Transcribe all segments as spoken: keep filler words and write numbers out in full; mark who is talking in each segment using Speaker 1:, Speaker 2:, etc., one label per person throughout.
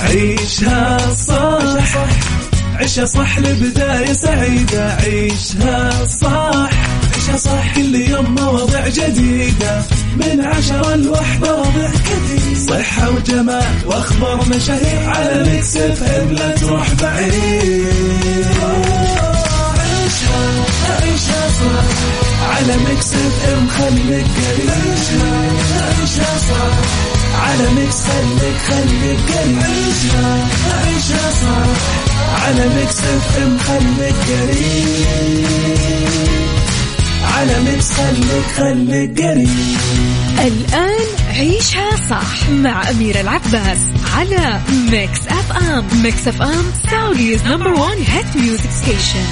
Speaker 1: عيشها صح عيشها صح لبداية سعيدة. عيشها صح عيشها صح كل يوم مواضيع جديدة من عشرة لوحدة مواضيع كثير صحة وجمال وأخبار مشاهير على ميكس اف ام لا تروح بعيد. عيشها عيشها صح على ميكس اف ام خليك قريب. عيشها عيشها صح على ميكس خليك خليك قريب. عيشها عيشها صح على ميكس اف ام خليك قريب. على ميكس خليك خليك قريب.
Speaker 2: الآن عيشها صح مع أميرة العباس على ميكس اف ام. ميكس اف ام سعوديز نمبر وان هيت ميوزك ستيشن.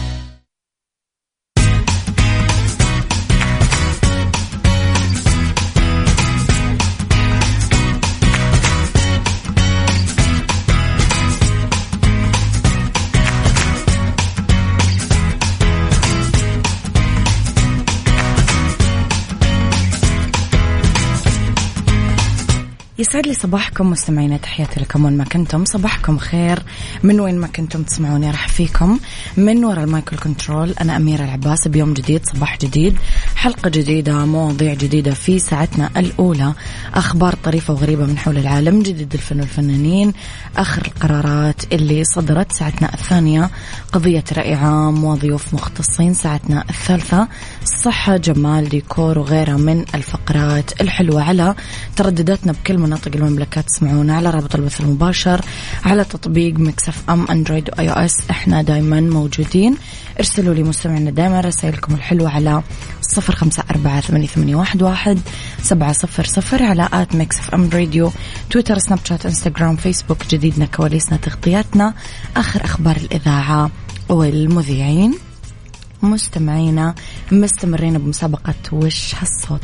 Speaker 2: يسعد لي صباحكم مستمعينا، تحياتي لكم وين ما كنتم. صباحكم خير من وين ما كنتم تسمعوني. راح فيكم من وراء المايكل كنترول أنا أميرة العباس بيوم جديد، صباح جديد، حلقة جديدة، مواضيع جديدة في ساعتنا الأولى. أخبار طريفة وغريبة من حول العالم، جديد الفن والفنانين، آخر القرارات اللي صدرت. ساعتنا الثانية قضية رأي عام وضيوف مختصين. ساعتنا الثالثة صحة، جمال، ديكور وغيرها من الفقرات الحلوة. على تردداتنا بكل مناطق المملكة تسمعونا على رابط البث المباشر على تطبيق ميكس اف ام اندرويد واي او اس. احنا دايما موجودين. ارسلوا لي مستمعينا دايما رسائلكم الحلوة على صفر خمسة أربعة ثمانية ثمانية واحد واحد سبعة صفر صفر على آت ميكس اف ام راديو، تويتر، سناب شات، انستغرام، فيسبوك. جديدنا، كواليسنا، تغطياتنا، آخر أخبار الإذاعة والمذيعين. مستمعينا مستمرين بمسابقة وش هالصوت.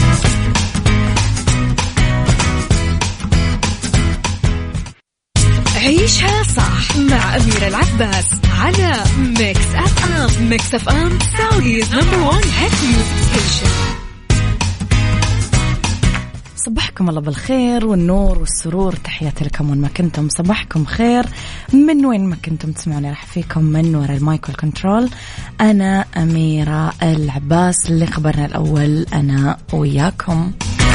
Speaker 2: عيشها صح مع أميرة العباس على ميكس اف ام. ميكس اف ام سعوديز نمبر وان هيت ميوزك ستيشن.
Speaker 3: صباحكم الله بالخير والنور والسرور، تحياتي لكم وين ما كنتم. صباحكم خير من وين ما كنتم تسمعوني. راح فيكم من وراء المايكل كنترول أنا أميرة العباس. اللي خبرنا الأول أنا وياكم.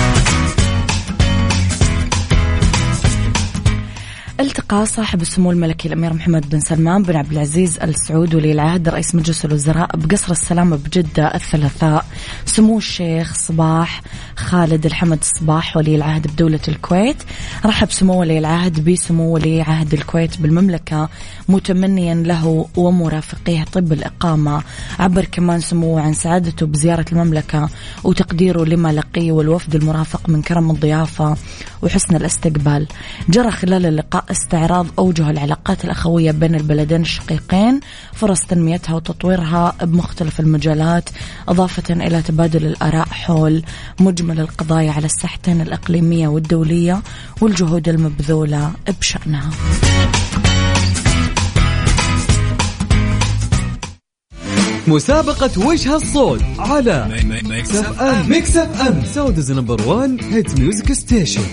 Speaker 3: التقى صاحب السمو الملكي الأمير محمد بن سلمان بن عبد العزيز آل سعود ولي العهد رئيس مجلس الوزراء بقصر السلامة بجدة الثلاثاء سمو الشيخ صباح خالد الحمد الصباح ولي العهد بدولة الكويت. رحب سمو ولي العهد بسمو ولي عهد الكويت بالمملكة متمنيا له ومرافقيه طب الإقامة. عبر كمان سموه عن سعادته بزيارة المملكة وتقديره لما لقيه والوفد المرافق من كرم الضيافة وحسن الاستقبال. جرى خلال اللقاء استعراض أوجه العلاقات الأخوية بين البلدين الشقيقين، فرص تنميتها وتطويرها بمختلف المجالات، إضافة إلى تبادل الآراء حول مجمل القضايا على الساحتين الإقليمية والدولية والجهود المبذولة بشأنها.
Speaker 4: مسابقة وش هالصوت على ميكس اف ام. ميكس اف ام سعوديز نمبر وان هيت ميوزك ستيشن.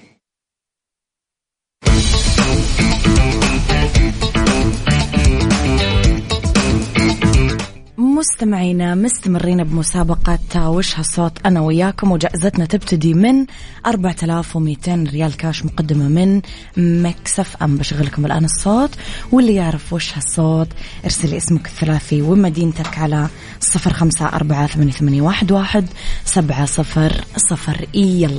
Speaker 3: مستمعينا مستمرين بمسابقة وش هالصوت أنا وياكم، وجائزتنا تبتدي من أربعة آلاف ومئتين ريال كاش مقدمة من ميكس اف ام. بشغلكم الآن الصوت، واللي يعرف وش هالصوت ارسلي اسمك الثلاثي ومدينتك على صفر خمسة أربعة ثمانية ثمانية واحد واحد سبعة صفر صفر. يلا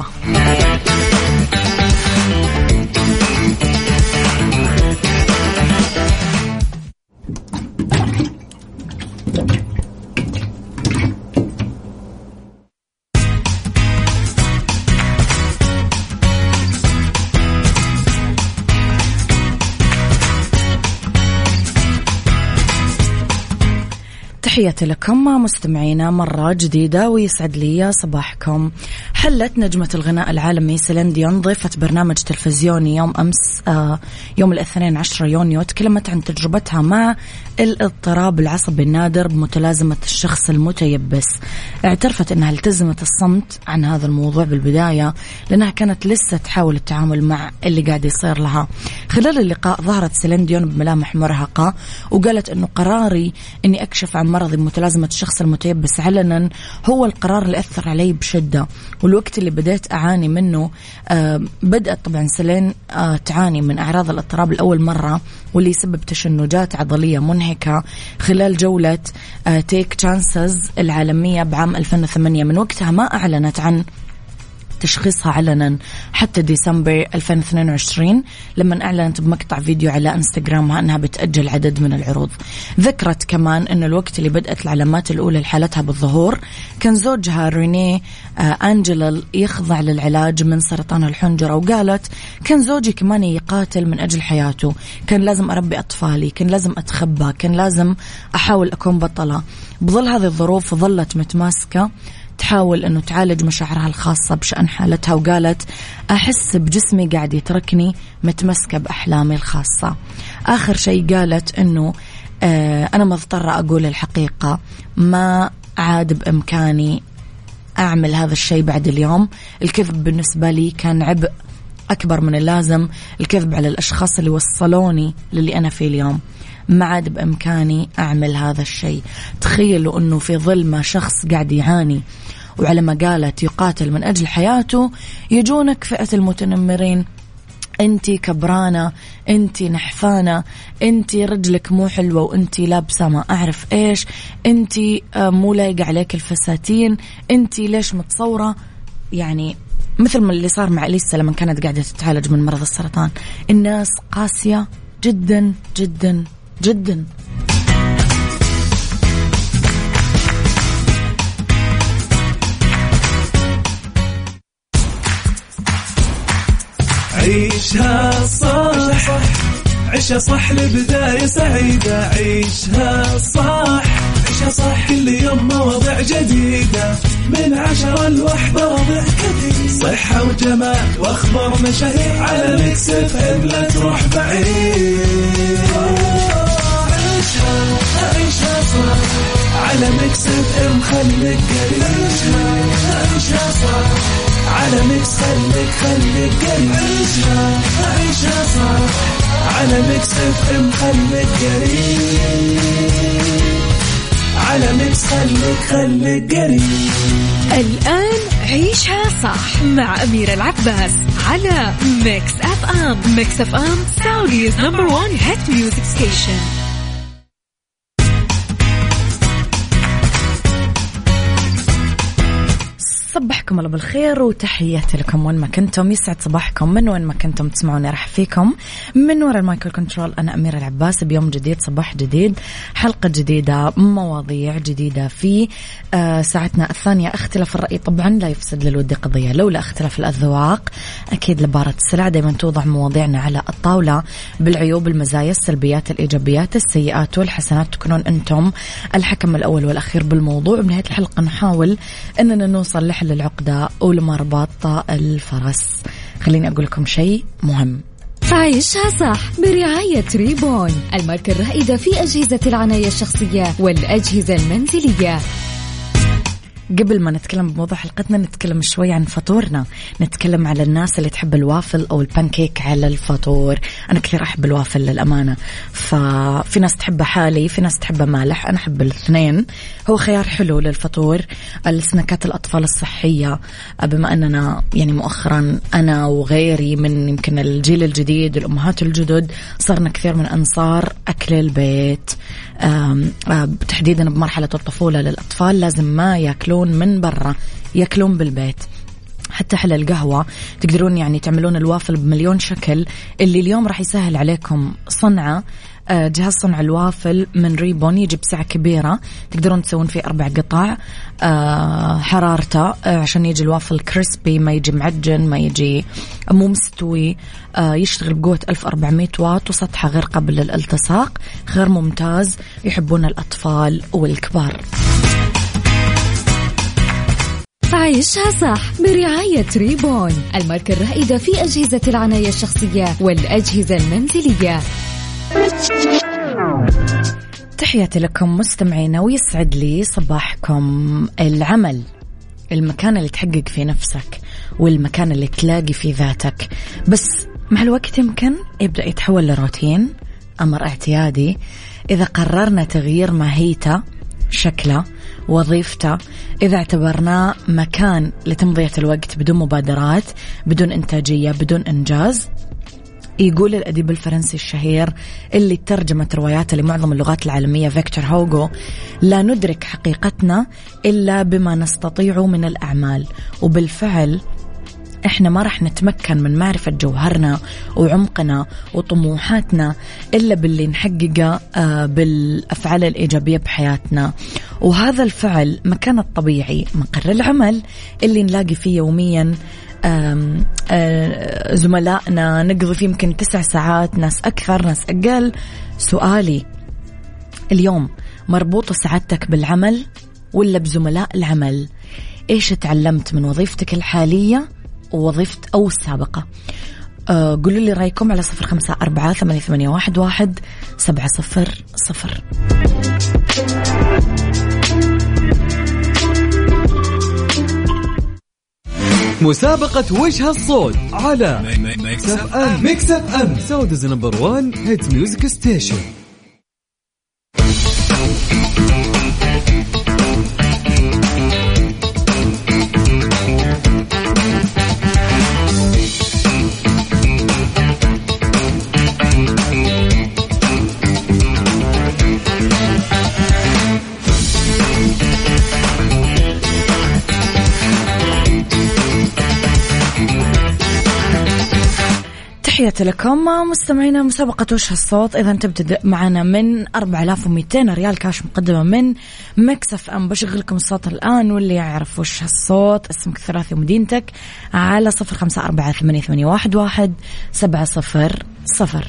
Speaker 3: تحياتي لكم مستمعينا مرة جديدة ويسعد لي صباحكم.
Speaker 2: حلت نجمة الغناء العالمي سيلين ديون ضيفة برنامج تلفزيوني يوم أمس آه يوم الاثنين عشرة يونيو، تكلمت عن تجربتها مع الاضطراب العصبي النادر بمتلازمة الشخص المتيبس. اعترفت أنها التزمت الصمت عن هذا الموضوع بالبداية لأنها كانت لسه تحاول التعامل مع اللي قاعد يصير لها. خلال اللقاء ظهرت سيلين ديون بملامح مرهقة وقالت أنه قراري أني أكشف عن مرضي بمتلازمة الشخص المتيبس علنا هو القرار اللي أثر علي بشدة، والوقت اللي بديت أعاني منه آه بدأت طبعا سيلين آه تعاني من أعراض الاضطراب لأول مرة، واللي يسبب تشنجات عضلية منهكة خلال جولة آه تيك تشانسز العالمية بعام ألفين وثمانية. من وقتها ما أعلنت عن تشخيصها علنا حتى ديسمبر ألفين واثنين وعشرين لما أعلنت بمقطع فيديو على انستغرامها أنها بتأجل عدد من العروض. ذكرت كمان أن الوقت اللي بدأت العلامات الأولى لحالتها بالظهور كان زوجها رينيه آه أنجيلا يخضع للعلاج من سرطان الحنجرة، وقالت كان زوجي كمان يقاتل من أجل حياته، كان لازم أربي أطفالي، كان لازم أتخبى، كان لازم أحاول أكون بطلة. بظل هذه الظروف ظلت متماسكة تحاول أنه تعالج مشاعرها الخاصة بشأن حالتها، وقالت أحس بجسمي قاعد يتركني متمسكة بأحلامي الخاصة. آخر شيء قالت أنه آه أنا مضطرة أقول الحقيقة، ما عاد بإمكاني أعمل هذا الشيء بعد اليوم. الكذب بالنسبة لي كان عبء أكبر من اللازم، الكذب على الأشخاص اللي وصلوني للي أنا فيه اليوم، ما عاد بإمكاني أعمل هذا الشيء. تخيلوا أنه في ظل ما شخص قاعد يعاني وعلى ما قالت يقاتل من أجل حياته يجونك فئة المتنمرين، أنتي كبرانة، أنتي نحفانة، أنتي رجلك مو حلوة وأنتي لابسة ما أعرف إيش، أنتي مو لايقة عليك الفساتين، أنتي ليش متصورة. يعني مثل ما اللي صار مع أليسا لما كانت قاعدة تتعالج من مرض السرطان. الناس قاسية جدا جدا جدا.
Speaker 1: عيشها صح، عيشها صح لبداية سعيدة، عيشها صح، عيشها صح كل يوم مواضيع جديدة من عشرة لوحدة، مواضيع كثير صحة وجمال وأخبار مشاهير على ميكس اف ام، لا تروح بعيد. عيشها عيشها صح على ميكس اف ام، خليك قريب. عيشها صح على ميكس، خليك خليك قريب. عيشها عيشها صح على ميكس اف ام، خليك قريب. على ميكس خليك خليك قريب.
Speaker 5: الآن عيشها صح مع أميرة العباس على ميكس اف ام. ميكس اف ام سعوديز نمبر وان هيت ميوزك ستيشن.
Speaker 2: صبحكم الله بالخير وتحياتي لكم وين ما كنتم، يسعد صباحكم من وين ما كنتم تسمعوني. راح فيكم من وراء المايكل كنترول أنا أميرة العباس بيوم جديد، صباح جديد، حلقة جديدة، مواضيع جديدة في آه ساعتنا الثانية. اختلاف الرأي طبعا لا يفسد للود قضية، لولا اختلاف الأذواق أكيد لبارة السلع. دايما توضع مواضيعنا على الطاولة بالعيوب، المزايا، السلبيات، الإيجابيات، السيئات والحسنات، تكونون أنتم الحكم الأول والأخير بالموضوع. بنهاية الحلقة نحاول أننا نوصل لحل العقدة ولمرباط الفرس. خليني أقول لكم شيء مهم.
Speaker 5: عيشها صح برعاية ريبون، الماركة الرائدة في أجهزة العناية الشخصية والأجهزة المنزلية.
Speaker 2: قبل ما نتكلم بموضوع حلقتنا نتكلم شوي عن فطورنا، نتكلم على الناس اللي تحب الوافل أو البانكيك على الفطور. أنا كثير أحب الوافل للأمانة، ففي ناس تحبه حالي، في ناس تحبه مالح، أنا أحب الاثنين. هو خيار حلو للفطور. السناكات الأطفال الصحية، بما أننا يعني مؤخرا أنا وغيري من يمكن الجيل الجديد الأمهات الجدد صرنا كثير من أنصار أكل البيت، تحديدا بمرحلة الطفولة للأطفال لازم ما يأكلون من برا، يأكلون بالبيت. حتى حل القهوة تقدرون يعني تعملون الوافل بمليون شكل، اللي اليوم راح يسهل عليكم صنعه. جهاز صنع الوافل من ريبون يجي بسعة كبيرة، تقدرون تسوون فيه أربع قطع حرارته عشان يجي الوافل كريسبي، ما يجي معجن، ما يجي مو مستوي. يشتغل بقوة ألف وأربعمية واط وسطحه غير قابل للالتصاق، غير ممتاز، يحبون الأطفال والكبار.
Speaker 5: عيشها صح برعاية ريبون، الماركة الرائدة في أجهزة العناية الشخصية والأجهزة المنزلية.
Speaker 2: تحياتي لكم مستمعينا، ويسعد لي صباحكم. العمل المكان اللي تحقق فيه نفسك والمكان اللي تلاقي فيه ذاتك، بس مع الوقت يمكن يبدأ يتحول لروتين، أمر اعتيادي. إذا قررنا تغيير ماهيته، شكله، وظيفته، إذا اعتبرناه مكان لتمضية الوقت بدون مبادرات، بدون إنتاجية، بدون إنجاز. يقول الأديب الفرنسي الشهير اللي ترجمت رواياته لمعظم اللغات العالمية فيكتور هوغو: لا ندرك حقيقتنا إلا بما نستطيع من الأعمال. وبالفعل إحنا ما رح نتمكن من معرفة جوهرنا وعمقنا وطموحاتنا إلا باللي نحققه بالأفعال الإيجابية بحياتنا. وهذا الفعل مكان الطبيعي، مقر العمل اللي نلاقي فيه يوميا آم آم زملائنا، نقضي فيه يمكن تسع ساعات، ناس أكثر ناس أقل. سؤالي اليوم: مربوطة سعادتك بالعمل ولا بزملاء العمل؟ إيش تعلمت من وظيفتك الحالية ووظيفة أو السابقة؟ أه قولوا لي رأيكم على صفر خمسة أربعة ثمانية ثمانية واحد واحد سبعة صفر صفر.
Speaker 4: مسابقة وش هالصوت على ميكس اف ام. ميكس اف ام سعوديز نمبر وان هيت ميوزك ستيشن.
Speaker 2: تحياتي لكم مستمعينا. مسابقة وش هالصوت إذا أنت بتبدأ معنا من أربعة آلاف ومئتين ريال كاش مقدمة من ميكس اف ام. بشغلكم الصوت الآن، واللي يعرف وش هالصوت اسمك الثلاثي ومدينتك على صفر خمسة أربعة ثمانية ثمانية واحد واحد سبعة صفر صفر.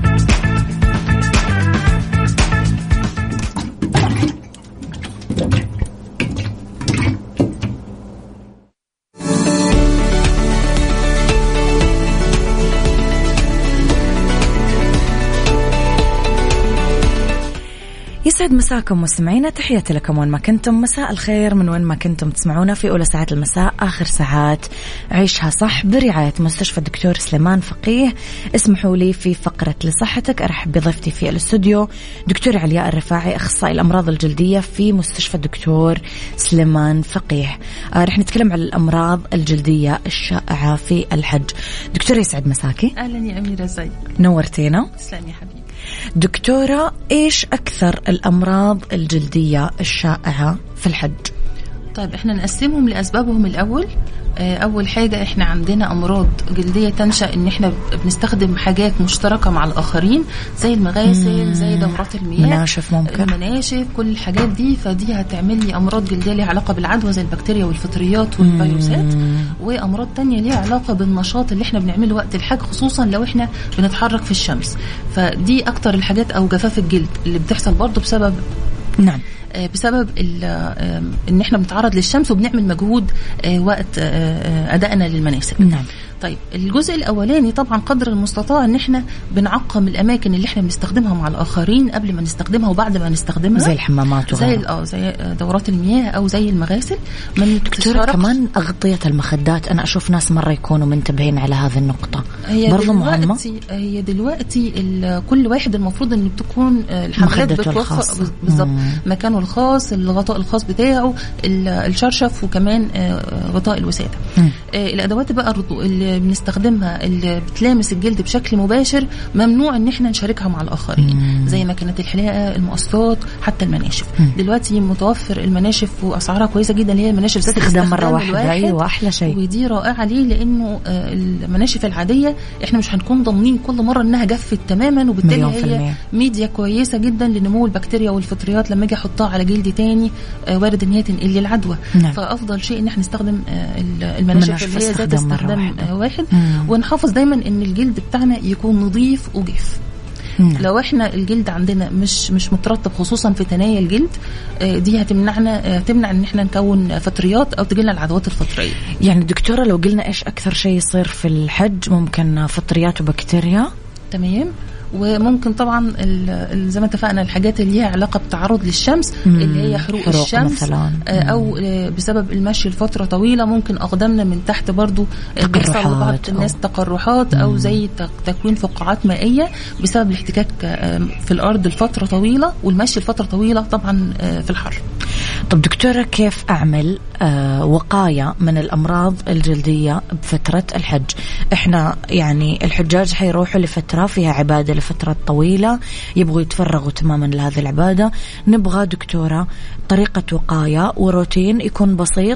Speaker 2: يسعد مساكم مستمعينا، تحياتي لكم وين ما كنتم. مساء الخير من وين ما كنتم تسمعونا في أولى ساعات المساء، آخر ساعات عيشها صح برعاية مستشفى الدكتور سليمان فقيه. اسمحوا لي في فقرة لصحتك أرحب بضيفتي في الاستوديو دكتور علياء الرفاعي، أخصائي الأمراض الجلدية في مستشفى الدكتور سليمان فقيه. آه رح نتكلم عن الأمراض الجلدية الشائعة في الحج. دكتور يسعد مساكي.
Speaker 6: أهلا يا أميرة، ازيك؟
Speaker 2: نورتينا.
Speaker 6: تسلم يا حبيبي.
Speaker 2: دكتورة، إيش أكثر الأمراض الجلدية الشائعة في الحج؟
Speaker 6: طيب احنا نقسمهم لأسبابهم الأول. أول حاجة احنا عندنا أمراض جلدية تنشأ إن احنا بنستخدم حاجات مشتركة مع الآخرين زي المغاسل، زي دورات المياه،
Speaker 2: مناشف، ممكن
Speaker 6: المناشف، كل الحاجات دي. فدي هتعمل لي أمراض جلدية ليها علاقة بالعدوى زي البكتيريا والفطريات والفيروسات. وأمراض تانية ليها علاقة بالنشاط اللي احنا بنعمله وقت الحج، خصوصا لو احنا بنتحرك في الشمس. فدي أكتر الحاجات. أو جفاف الجلد اللي بتحصل برضو بسبب
Speaker 2: نعم
Speaker 6: بسبب ان احنا بنتعرض للشمس وبنعمل مجهود وقت ادائنا للمناسك.
Speaker 2: نعم.
Speaker 6: طيب الجزء الاولاني طبعا قدر المستطاع ان احنا بنعقم الاماكن اللي احنا بنستخدمها مع الاخرين قبل ما نستخدمها وبعد ما نستخدمها،
Speaker 2: زي الحمامات
Speaker 6: زي اه زي دورات المياه او زي المغاسل. من
Speaker 2: دكتورة كمان اغطية المخدات، انا اشوف ناس مرة يكونوا منتبهين على هذه النقطة، برضو مهمة.
Speaker 6: هي دلوقتي كل واحد المفروض ان بتكون الحمامات بتوفر بالضبط مكانه الخاص، الغطاء الخاص بتاعه، الشرشف، وكمان غطاء الوسادة. الادوات بقى اللي بنستخدمها اللي بتلامس الجلد بشكل مباشر ممنوع ان احنا نشاركها مع الاخرين، مم. زي ماكينات الحلاقه، المقصات، حتى المناشف. مم. دلوقتي متوفر المناشف واسعارها كويسه جدا، اللي هي المناشف ذات
Speaker 2: استخدام مره واحده. ايوه احلى شيء،
Speaker 6: ودي رائعه ليه؟ لانه المناشف العاديه احنا مش هنكون ضامنين كل مره انها جفت تماما، وبالتالي هي ميديا كويسه جدا لنمو البكتيريا والفطريات. لما اجي احطها على جلد تاني وارد ان هي تنقل لي العدوى. نعم. فافضل شيء ان احنا نستخدم المناشف اللي هي ذات استخدام واحد, واحد. ونحافظ دايما ان الجلد بتاعنا يكون نظيف وجاف. مم. لو احنا الجلد عندنا مش مش مترطب خصوصا في تنايا الجلد دي هتمنعنا هتمنع ان احنا نكون فطريات او تجيلنا العدوات الفطريه.
Speaker 2: يعني دكتوره لو قلنا ايش اكثر شيء يصير في الحج؟ ممكن فطريات وبكتيريا.
Speaker 6: تمام. وممكن طبعا زي ما اتفقنا الحاجات اللي ليها علاقه بتعرض للشمس اللي هي حروق, حروق الشمس مثلاً. او بسبب المشي لفتره طويله ممكن اقدامنا من تحت برضو بيحصل لبعض الناس تقرحات او زي تكوين فقاعات مائيه بسبب الاحتكاك في الارض لفتره طويله والمشي لفتره طويله طبعا في الحر.
Speaker 2: طب دكتوره كيف اعمل آه وقايه من الامراض الجلديه بفتره الحج؟ احنا يعني الحجاج حيروحوا لفتره فيها عباده لفتره طويله يبغوا يتفرغوا تماما لهذه العباده، نبغى دكتوره طريقه وقايه وروتين يكون بسيط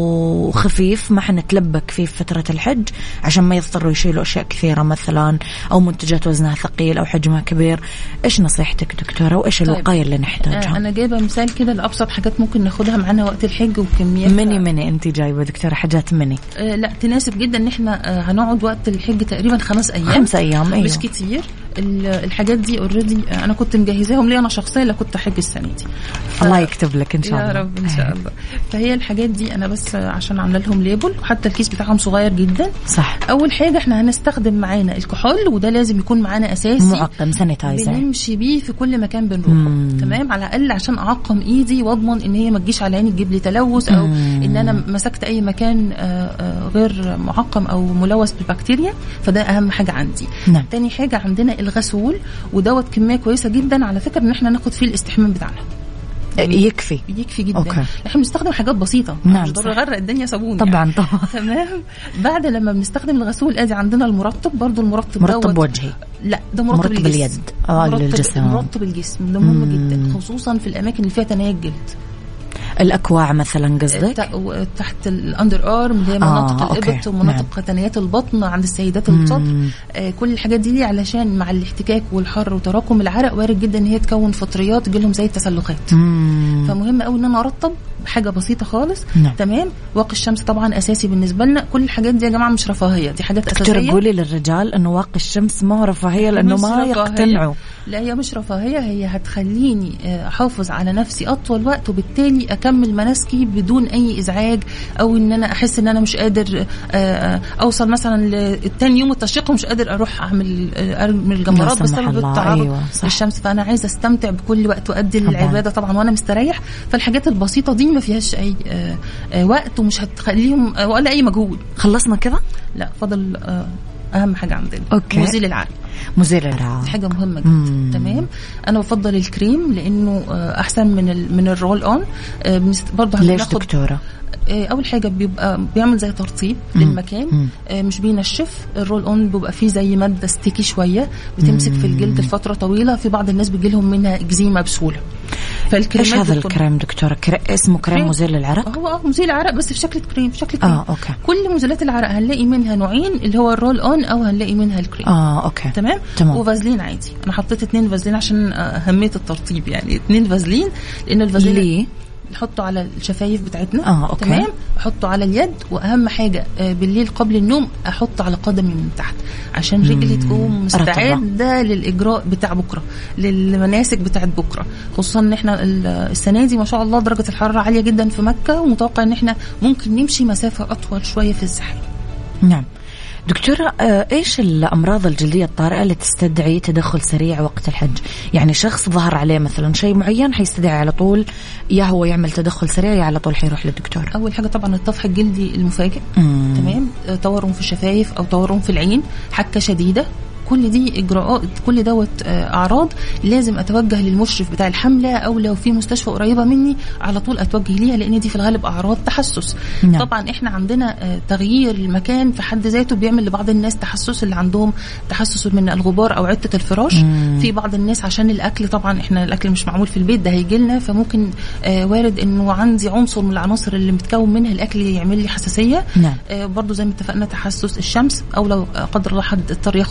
Speaker 2: وخفيف ما حنتلبك فيه في فتره الحج عشان ما يضطروا يشيلوا اشياء كثيره مثلا او منتجات وزنها ثقيل او حجمها كبير. ايش نصيحتك دكتوره وايش طيب. الوقايه اللي نحتاجها؟
Speaker 6: انا جايبه مثال كده لابسط حاجات ممكن ناخدها معانا وقت الحج وكميات
Speaker 2: مني مني انت جايبه دكتوره حاجات مني
Speaker 6: آه لا تناسب جدا ان احنا آه هنقعد وقت الحج تقريبا خمس ايام
Speaker 2: خمس ايام أيوه.
Speaker 6: مش كتير. الحاجات دي اوريدي انا كنت مجهزاهم لي انا شخصيا اللي كنت حج السنه دي
Speaker 2: ف... الله يكتب لك ان شاء الله
Speaker 6: يا رب ان شاء الله. فهي الحاجات دي انا بس عشان عامله لهم ليبل وحتى الكيس بتاعهم صغير جدا.
Speaker 2: صح.
Speaker 6: اول حاجه احنا هنستخدم معانا الكحول وده لازم يكون معانا اساسي
Speaker 2: معقم سانيتايزر
Speaker 6: بنمشي بيه في كل مكان بنروح. تمام على الاقل عشان اعقم ايدي واضمن ان هي ما تجيش على عيني تجيب لي تلوث او مم. ان انا مسكت اي مكان غير معقم او ملوث بالبكتيريا فده اهم حاجه عندي.
Speaker 2: نعم.
Speaker 6: تاني حاجه عندنا الغسول ودوت كميه كويسه جدا على فكره ان احنا ناخد فيه الاستحمام بتاعنا
Speaker 2: يكفي
Speaker 6: يكفي جدا.
Speaker 2: أوكي.
Speaker 6: احنا بنستخدم حاجات بسيطه
Speaker 2: نعم
Speaker 6: مش ضروري نغرق الدنيا صابون
Speaker 2: طبعا
Speaker 6: يعني.
Speaker 2: طبعا
Speaker 6: تمام. بعد لما بنستخدم الغسول ادي عندنا المرطب برضو المرطب
Speaker 2: مرطب وجهي
Speaker 6: لا ده مرطب,
Speaker 2: مرطب اليد اه للجسم
Speaker 6: مرطب الجسم ده مهم جدا خصوصا في الاماكن اللي فيها تنايا الجلد.
Speaker 2: الأكواع مثلا قصدك؟
Speaker 6: تحت الأندر آرم اللي هي مناطق آه، الإبط ومناطق نعم. تنايات البطن عند السيدات البساط. آه كل الحاجات دي, دي علشان مع الاحتكاك والحر وتراكم العرق وارد جدا ان هي تكون فطريات تجيلهم زي التسلخات. مم. فمهم قوي ان انا ارطب حاجه بسيطه خالص. نعم. تمام. واقي الشمس طبعا اساسي بالنسبه لنا. كل الحاجات دي يا جماعه مش رفاهيه دي حاجات اساسيه.
Speaker 2: دكتور قولي للرجال انه واقي الشمس ما هو رفاهيه لانه ما يقتنعوا.
Speaker 6: لا هي مش رفاهيه هي هتخليني احافظ على نفسي اطول وقت وبالتالي اكمل مناسكي بدون اي ازعاج او ان انا احس ان انا مش قادر اوصل مثلا للتاني يوم التشريق ومش قادر اروح اعمل ارمي الجمرات بسبب التعرض أيوة للشمس. فانا عايزه استمتع بكل وقت وادي العباده طبعا وانا مستريح. فالحاجات البسيطه دي ما فيهاش اي وقت ومش هتخليهم ولا اي مجهود.
Speaker 2: خلصنا كده؟
Speaker 6: لا فضل اهم حاجه عندنا
Speaker 2: أوكي.
Speaker 6: مزيل العرق.
Speaker 2: مزيل العرق
Speaker 6: دي حاجه مهمه جدا. تمام. انا بفضل الكريم لانه احسن من ال من الرول اون. برضه
Speaker 2: ليش دكتوره؟
Speaker 6: اول حاجه بيبقى بيعمل زي ترطيب مم. للمكان. مم. مش بينشف. الرول اون بيبقى فيه زي ماده ستيكي شويه بتمسك مم. في الجلد لفتره طويله. في بعض الناس بيجيلهم منها اكزيما بسهوله.
Speaker 2: ايش هذا الكريم دكتوره؟ كريم اسمه كريم, كريم مزيل العرق؟
Speaker 6: هو مزيل العرق بس في شكل كريم في شكل كريم.
Speaker 2: اه اوكي.
Speaker 6: كل مزيلات العرق هنلاقي منها نوعين اللي هو الرول اون او هنلاقي منها الكريم.
Speaker 2: اه اوكي
Speaker 6: تمام.
Speaker 2: تمام.
Speaker 6: وفازلين عادي. انا حطيت اتنين فازلين عشان اهميه الترطيب يعني اتنين فازلين لان الفازلين
Speaker 2: ليه؟
Speaker 6: نحطه على الشفايف بتاعتنا.
Speaker 2: اه اوكي. تمام.
Speaker 6: احطه على اليد واهم حاجه بالليل قبل النوم احطه على قدمي من تحت عشان رجلي تقوم مستعده للاجراء بتاع بكره للمناسك بتاعت بكره. خصوصا ان احنا السنه دي ما شاء الله درجه الحراره عاليه جدا في مكه ومتوقع ان احنا ممكن نمشي مسافه اطول شويه في الزحام.
Speaker 2: نعم دكتورة إيش الأمراض الجلدية الطارئة اللي تستدعي تدخل سريع وقت الحج؟ يعني شخص ظهر عليه مثلا شيء معين حيستدعي على طول يا هو يعمل تدخل سريع يا على طول حيروح للدكتور.
Speaker 6: أول حاجة طبعا الطفح الجلدي المفاجئ. مم. تمام. تورم في الشفايف أو تورم في العين حكة شديدة كل دي إجراءات كل دوت أعراض لازم أتوجه للمشرف بتاع الحملة أو لو في مستشفى قريبة مني على طول أتوجه ليها لأن دي في الغالب أعراض تحسس. نعم. طبعا إحنا عندنا تغيير المكان في حد ذاته بيعمل لبعض الناس تحسس اللي عندهم تحسس من الغبار أو عدة الفراش. مم. في بعض الناس عشان الأكل طبعا إحنا الأكل مش معمول في البيت ده هيجيلنا فممكن آه وارد إنه عندي عنصر من العناصر اللي متكون منها الأكل يعمل لي حساسية. نعم. آه برضو زي ما اتفقنا تحسس الشمس أو لو قدر الله حد اضطر ياخد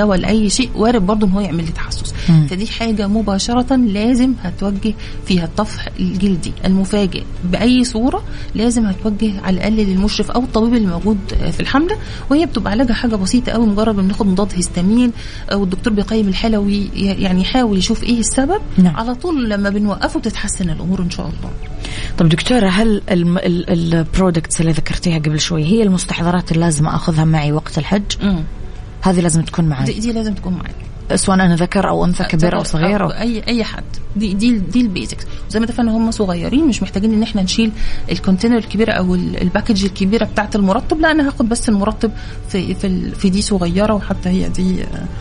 Speaker 6: دواء لاي شيء وارد برضو ان هو يعمل لي تحسس. م. فدي حاجه مباشره لازم هتوجه فيها الطفح الجلدي المفاجئ باي صوره، لازم هتوجه على الاقل للمشرف او الطبيب اللي موجود في الحمله، وهي بتبقى علاجها حاجه بسيطه قوي، مجرد ما بناخد مضاد هيستامين والدكتور بيقيم الحاله ويعني يحاول يشوف ايه السبب. نعم. على طول لما بنوقفه تتحسن الامور ان شاء الله.
Speaker 2: طب دكتوره، هل البرودكتس اللي ذكرتيها قبل شوي هي المستحضرات اللي لازم اخذها معي وقت الحج؟ م. هذه لازم تكون معي.
Speaker 6: دي, دي لازم تكون معي،
Speaker 2: سواء انا ذكر او انثى، كبير او صغير، أو
Speaker 6: اي اي حد. دي دي دي البيزكس. زي ما اتفقنا هم صغيرين مش محتاجين ان احنا نشيل الكونتينر الكبيره او الباكج الكبيره بتاعه المرطب، لا انا هاخد بس المرطب في في, في دي صغيره، وحتى هي دي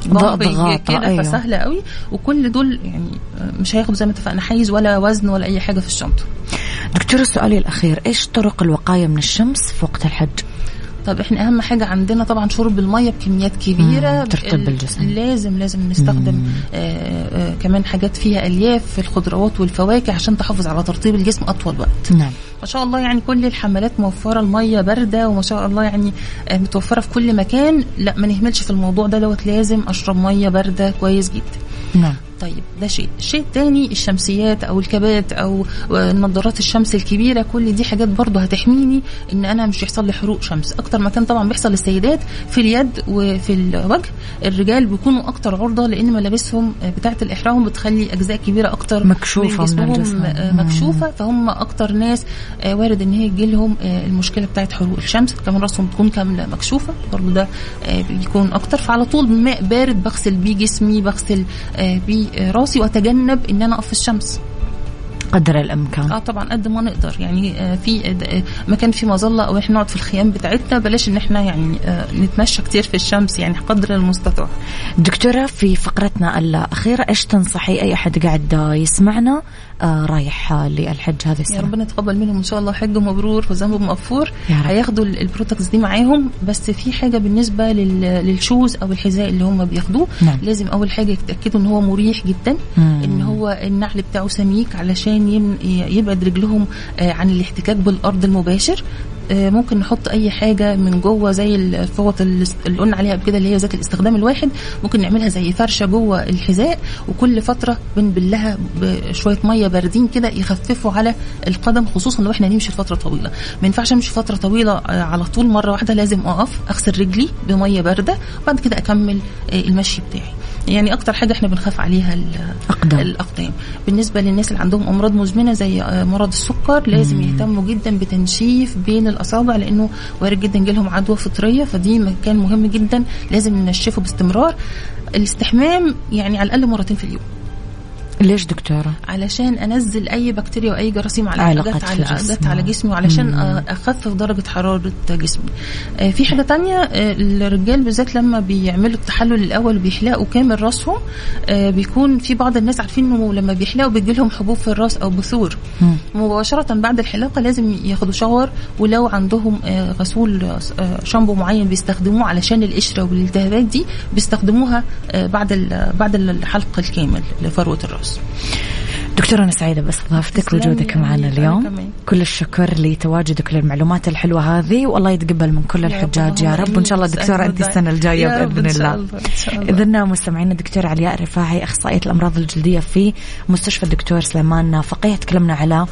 Speaker 6: ضغط كده. أيوه. فسهله قوي، وكل دول يعني مش هياخد زي ما اتفقنا حيز ولا وزن ولا اي حاجه في الشنطه.
Speaker 2: دكتور السؤال الاخير، ايش طرق الوقايه من الشمس في وقت الحج؟
Speaker 6: طب احنا اهم حاجه عندنا طبعا شرب الميه بكميات كبيره،
Speaker 2: ترطب الجسم.
Speaker 6: لازم لازم نستخدم آآ آآ كمان حاجات فيها الياف في الخضروات والفواكه عشان تحافظ على ترطيب الجسم اطول وقت.
Speaker 2: نعم.
Speaker 6: ما شاء الله يعني كل الحملات موفره الميه بارده، وما شاء الله يعني متوفره في كل مكان. لا ما نهملش في الموضوع ده، دوت لازم اشرب ميه بارده كويس جدا.
Speaker 2: نعم.
Speaker 6: طيب ده شيء. الشيء الثاني الشمسيات او الكبات او نظارات الشمس الكبيره، كل دي حاجات برضو هتحميني ان انا مش يحصل لي حروق شمس. اكتر مكان طبعا بيحصل للسيدات في اليد وفي الوجه، الرجال بيكونوا اكتر عرضه لان ملابسهم بتاعه الاحرام بتخلي اجزاء كبيره اكتر
Speaker 2: مكشوفه من
Speaker 6: جسمهم مكشوفه، فهم اكتر ناس وارد ان هي يجي لهم المشكله بتاعه حروق الشمس. كمان راسهم تكون كامله مكشوفه برضو، ده بيكون اكتر. فعلى طول بماء بارد بغسل بيه جسمي، بغسل بيه راسي، واتجنب ان انا اقف في الشمس
Speaker 2: قدر الامكان.
Speaker 6: اه طبعا قد ما نقدر يعني. آه في آه مكان في مظله او احنا نقعد في الخيام بتاعتنا، بلاش ان احنا يعني آه نتمشى كتير في الشمس يعني قدر المستطاع.
Speaker 2: دكتوره، في فقرتنا الاخيره ايش تنصحي اي احد قاعد يسمعنا آه رايح للحج هذه السنه؟
Speaker 6: يا ربنا يتقبل منهم ان شاء الله حج مبرور وذنب مغفور. هياخدوا البروتكس دي معاهم، بس في حاجه بالنسبه للشوز او الحذاء اللي هم بياخدوه. نعم. لازم اول حاجه يتاكدوا ان هو مريح جدا، مم. ان هو النعل بتاعه سميك علشان يبعد رجلهم عن الاحتكاك بالارض المباشر. ممكن نحط اي حاجه من جوه زي الفوط اللي قلنا عليها بكده اللي هي ذات الاستخدام الواحد، ممكن نعملها زي فرشه جوه الحذاء، وكل فتره بنبلها بشويه ميه باردين كده يخففوا على القدم، خصوصا لو احنا نمشي فتره طويله. ما ينفعش امشي فتره طويله على طول مره واحده، لازم اقف اغسل رجلي بميه بارده وبعد كده اكمل المشي بتاعي. يعني اكتر حاجه احنا بنخاف عليها الأقدام. الاقدام. بالنسبه للناس اللي عندهم امراض مزمنه زي مرض السكر، لازم مم. يهتموا جدا بتنشيف بين الاصابع، لانه وارد جدا يجيلهم عدوى فطريه، فدي مكان مهم جدا لازم ننشفه باستمرار. الاستحمام يعني على الاقل مرتين في اليوم.
Speaker 2: ليش دكتورة؟
Speaker 6: علشان أنزل أي بكتيريا وأي جراثيم على جت على جت على جسمي، وعلشان مم. أخفف درجة حرارة جسمي. في حاجة تانية، الرجال بالذات لما بيعملوا التحلل الأول بيحلقوا كامل رأسهم، بيكون في بعض الناس عارفين إنه لما بيحلقوا بيجيلهم حبوب في الرأس أو بثور. مم. مباشرة بعد الحلاقة لازم ياخدوا شاور، ولو عندهم غسول شامبو معين بيستخدموه علشان القشرة والالتهابات دي بيستخدموها بعد بعد الحلق الكامل لفروة الرأس.
Speaker 2: دكتورة أنا سعيدة باستضافتك وجودك معنا اليوم. كل الشكر لتواجدك للمعلومات الحلوة هذه، والله يتقبل من كل الحجاج يا رب. وإن شاء الله دكتورة أنت السنة الجاية بإذن الله. إذن مستمعين، الدكتور علياء رفاعي أخصائية الأمراض الجلدية في مستشفى الدكتور سليمان فقيه، تكلمنا على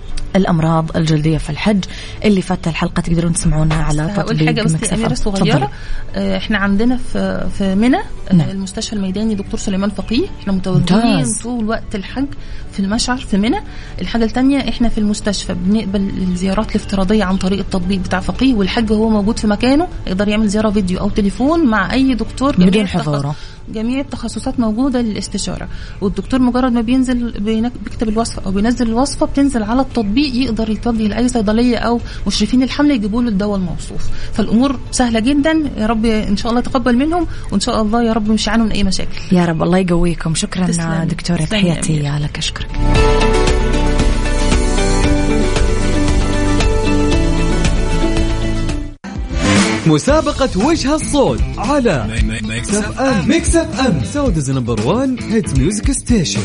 Speaker 2: الأمراض الجلدية في الحج. اللي فات الحلقة تقدرون تسمعونها على تطبيق
Speaker 6: حاجة بس أميرة صغيرة. احنا عندنا في في منى نعم. المستشفى الميداني دكتور سليمان فقيه، احنا متواجدين طول وقت الحج في المشعر في منى. الحاجة الثانية احنا في المستشفى بنقبل الزيارات الافتراضية عن طريق التطبيق بتاع فقيه، والحج هو موجود في مكانه يقدر يعمل زيارة فيديو أو تليفون مع أي دكتور
Speaker 2: بدون حضوره.
Speaker 6: جميع التخصصات موجودة للاستشارة، والدكتور مجرد ما بينزل بيكتب الوصفة أو بينزل الوصفة بتنزل على التطبيق، يقدر يتوجه لأي صيدلية أو مشرفين الحملة يجيبوا له الدواء الموصوف. فالأمور سهلة جدا، يا رب إن شاء الله تقبل منهم، وإن شاء الله يا رب مش عنهم من أي مشاكل
Speaker 2: يا رب. الله يقويكم. شكرا دكتورة، تحياتي لك. أشكرك.
Speaker 4: مسابقة وجه الصوت على ميكس اف ام. ميكس اف ام سعوديز نمبر وان هيت ميوزك ستيشن.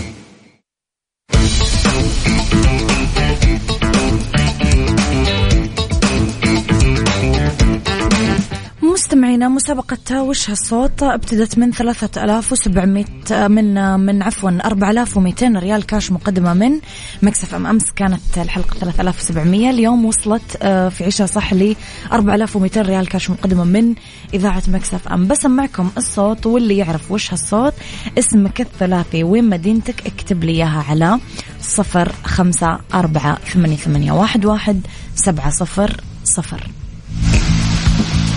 Speaker 2: مستمعين مستمعينا مسابقة وش هالصوت ابتدت من ثلاثة آلاف وسبعمية من من عفوا أربعة آلاف ومئتين ريال كاش مقدمة من مكس اف ام. أمس كانت الحلقة ثلاثة آلاف وسبعمية، اليوم وصلت في عيشها صح لي أربعة آلاف ومئتين ريال كاش مقدمة من إذاعة مكس اف ام. بسمعكم الصوت واللي يعرف وش هالصوت اسمك الثلاثي وين مدينتك اكتب لي إياها على صفر خمسة أربعة ثمانية ثمانية واحد واحد سبعة صفر صفر.